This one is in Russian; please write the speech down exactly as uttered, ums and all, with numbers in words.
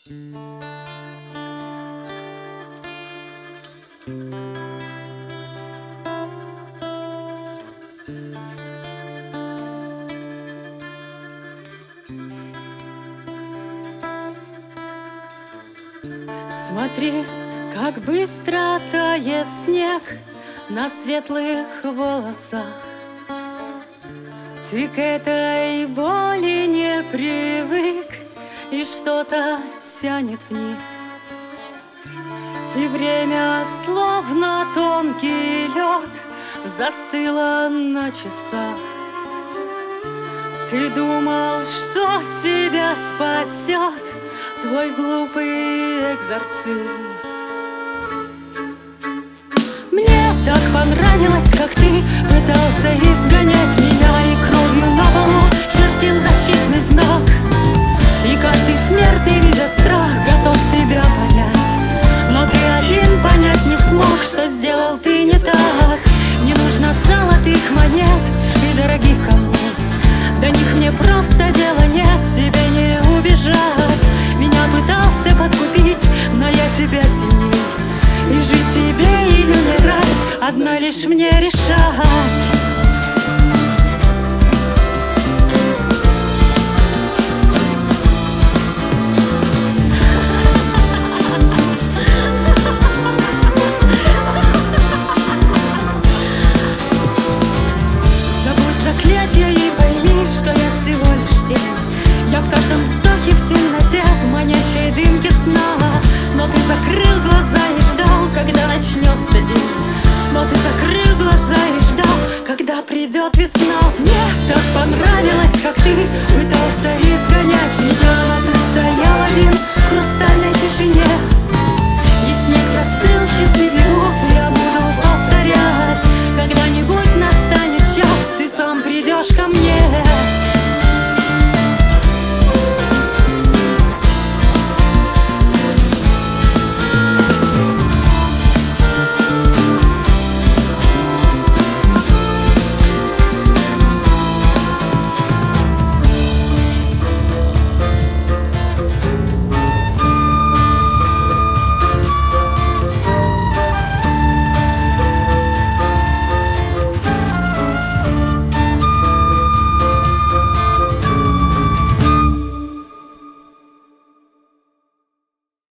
Смотри, как быстро тает снег на светлых волосах. Ты к этой боли не привык, и что-то тянет вниз. И время, словно тонкий лед, застыло на часах. Ты думал, что тебя спасет твой глупый экзорцизм. Мне так понравилось, как ты пытался изгонять меня, и кровью на полу чертил защитный знак. И каждый смертный, видя страх, готов тебя понять. Но ты один понять не смог, что сделал ты не так. Не нужно золотых монет и дорогих камней, до них мне просто дела нет, тебе не убежать. Меня пытался подкупить, но я тебя сильней, и жить тебе или умирать, одно лишь мне решать.